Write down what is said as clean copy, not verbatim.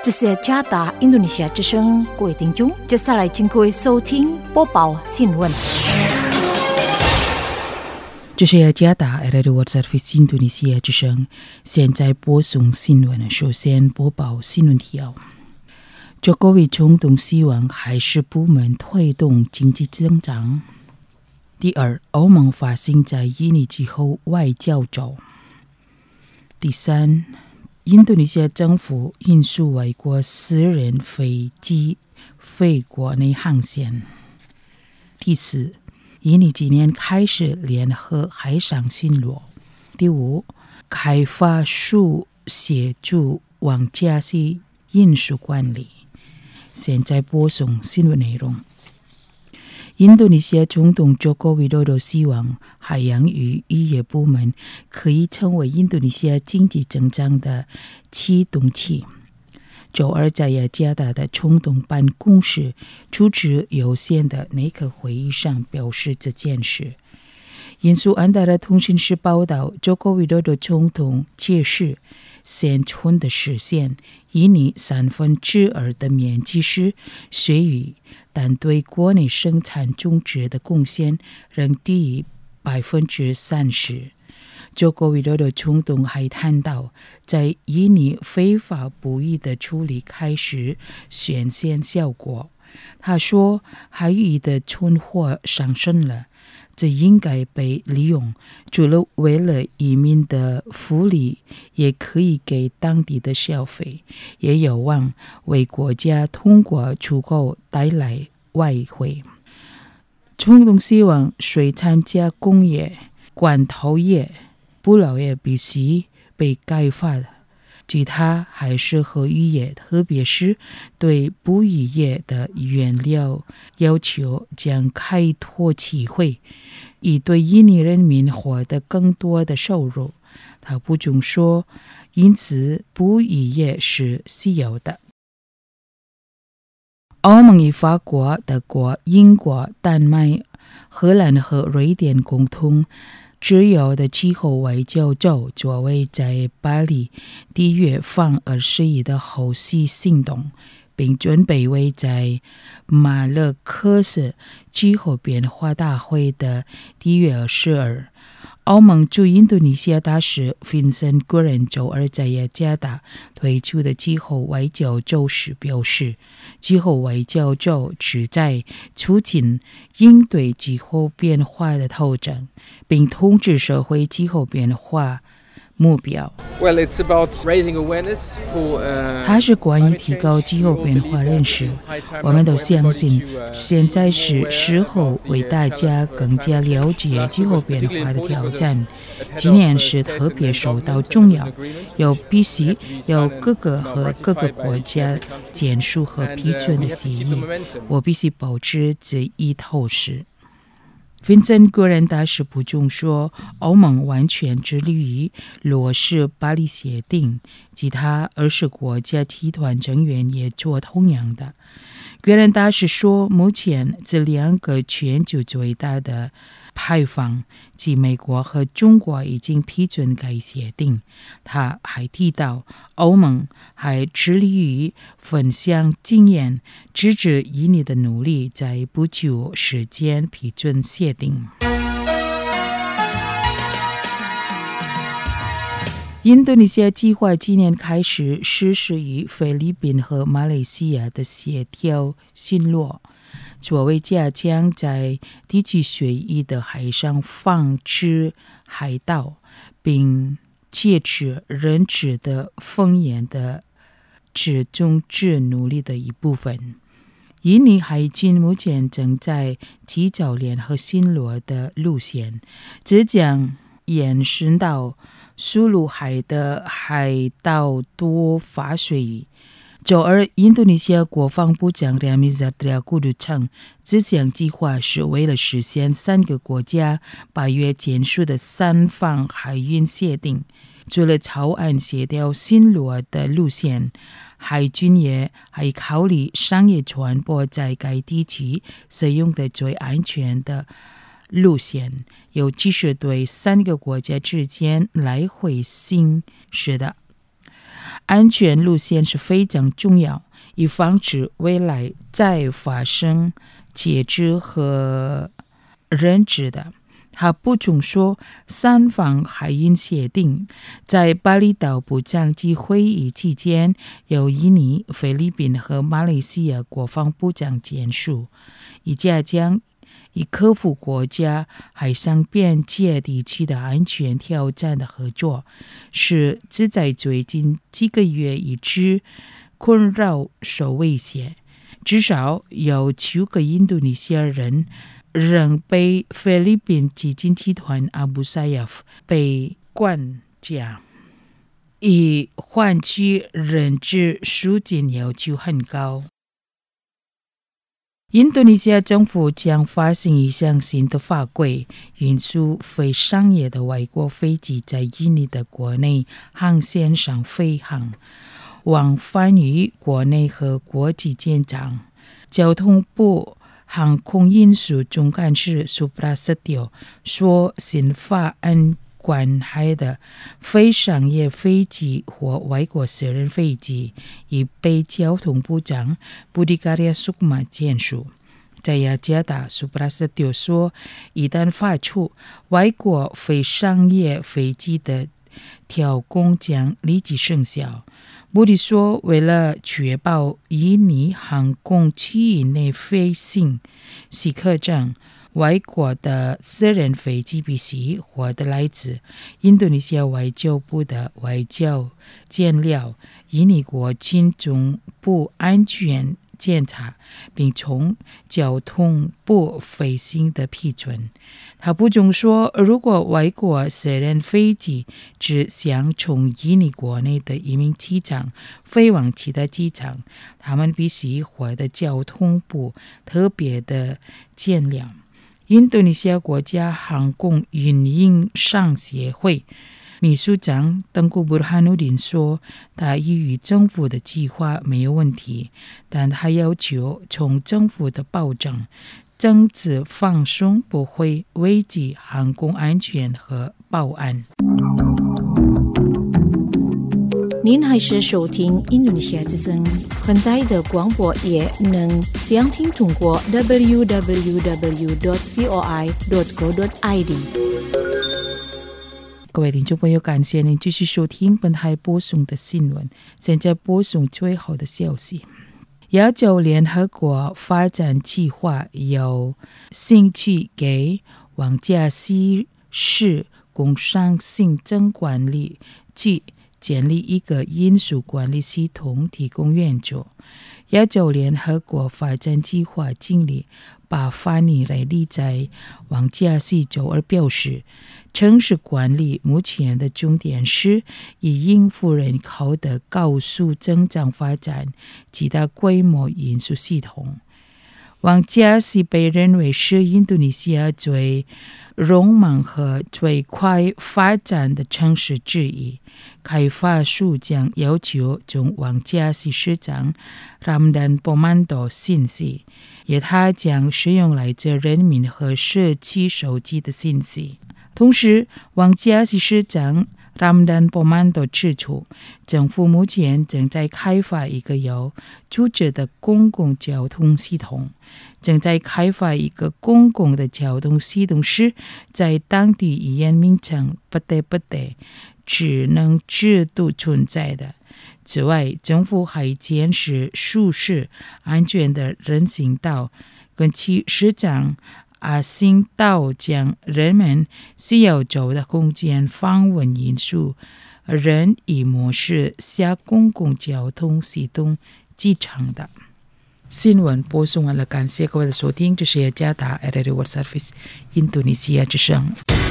这是加达印度尼西亚之声，各位听众，接下来请各位收听播报新闻。 这是加达 Radio Service 印度尼西亚之声，现在播送新闻。首先播报新闻提要。中国为冲动希望还是部门推动经济增长。第二，欧盟发行在印尼之后外交周。第三，印度尼西亚政府允许外国私人飞机飞国内航线。第四，印尼今年开始联合海上巡逻。第五，开发署协助王家溪运输管理。现在播送新闻内容。印度尼西亚总统佐科维多多希望海洋与渔业部门可以成为印度尼西亚经济增长的启动器。周二在雅加达的总统办公室主持有限的内阁会议上表示这件事。印苏安达的通讯社报道，佐科维多多总统解释现存的实现印尼2/3的面积是水域，但对国内生产总值的贡献仍低于30%。佐科维多多总统还谈到，在印尼非法捕鱼的处理开始显现效果。他说，海域的存货上升了，这应该被利用，除了为了移民的福利，也可以给当地的消费，也有望为国家通过出口带来外汇。总统希望水产加工业、罐头业、捕捞业必须被开发的，其他还是和渔业，特别是对捕鱼业的原料要求将开拓机会，以对印尼人民获得更多的收入。他补充说，因此捕鱼业是需要的。欧盟与法国、德国、英国、丹麦、荷兰和瑞典共同自由的气候外交周作为在巴黎1月份21的后续行动，并准备为在马勒克斯气候变化大会的1月22。欧盟驻印度尼西亚大使 Vincent Guren 周二在雅加达推出的气候外交周时表示，气候外交周旨在促进应对气候变化的投资，并统治社会气候变化目标。它是关于提高气候变化认识。我们都相信，现在是时候为大家更加了解气候变化的挑战。今年是特别受到重要，必须有各个国家签署和批准的协议。我必须保持这一透视。Vincent Guren 大使补充说，欧盟完全致力于落实巴黎协定，其他20国家集团成员也做同样的。Guren 大使说，目前这2个全球最大的派放即美国和中国已经批准该协定。他还提到，欧盟还致力于分享经验，支持印尼的努力，在不久时间批准协定。印度尼西亚计划今年开始实施与菲律宾和马来西亚的协调巡逻，作为加强在地区水域的海上防治海盗并戒止人质的风险的制中治努力的一部分。印尼海军目前正在提早联合巡逻的路线，这将延伸到苏鲁海的海盗多发水域。周二，印度尼西亚国防部长 Ramizatria Kudu 称，这项计划是为了实现3个国家8月签署的3方海运协定。除了草案协调巡逻的路线，海军也还考虑商业船舶在该地区使用的最安全的路线，尤其是对3个国家之间来回行驶的。 安全路线是非常重要，以防止未来再发生劫持和人质的。他补充说，三方海印协定在巴厘岛部长级会议期间由印尼、菲律宾和马来西亚国防部长签署，以加强以克服国家海上边界地区的安全挑战的合作，是旨在最近几个月一直困扰受威胁。至少有9个印度尼西亚人仍被菲律宾激进集团阿布萨亚夫被关押，以换取人质赎金要求很高。印度尼西亚政府将发行一项新的法规，允许非商业的外国飞机在印尼的国内航线上飞行，往返于国内和国际机场。交通部航空运输总干事苏布拉斯蒂说，新法案管辖的非商业飞机或外国私人飞机已被交通部长布迪卡利亚苏马签署。在雅加达，苏布拉斯蒂说，一旦发出，外国非商业飞机的调控将立即生效。穆迪说，为了确保印尼航空区域内飞行许可证，外国的私人飞机必须获得来自印度尼西亚外交部的外交监料、印尼国境总部安全检查，并从交通部飞行的批准。他补充说，如果外国私人飞机只想从印尼国内的一名机场飞往其他机场，他们必须获得交通部特别的监料。印度尼西亚国家航空运营商协会秘书长登古布哈努丁说，他依于政府的计划没有问题，但他要求从政府的保证，政治放松不会危及航空安全和保安。 您还是收听印度尼西亚之声，很大的广播也能详听通过 www.voi.co.id。 各位听众朋友，感谢您继续收听本台播送的新闻。现在播送最后的消息。亚洲联合国发展计划有兴趣给王家溪市工商行政管理局建立一个因素管理系统提供援助。亚洲联合国发展计划经理巴法尼雷利在王家溪周二表示，城市管理目前的重点是以应付人口的高速增长发展及大规模运输系统。王家溪被认为是印度尼西亚最匆忙和最快发展的城市之一。开发署将要求从王家溪市长Ramdan Pomanto信息，也他将使用来自人民和社区手机的信息。同时，王家溪市长Ramdan Pomanto指出，政府目前正在开发一个有组织的公共交通系统。正在开发一个公共的交通系统时，在当地语言名称不得只能制度存在的。此外，政府还坚持舒适、安全的人行道，跟其市长阿星道将人们需要走的空间访问因素人以模式下公共交通系统继承的。新闻播送完了，感谢各位的收听，这是雅加达 RRI World Service 印度尼西亚之声。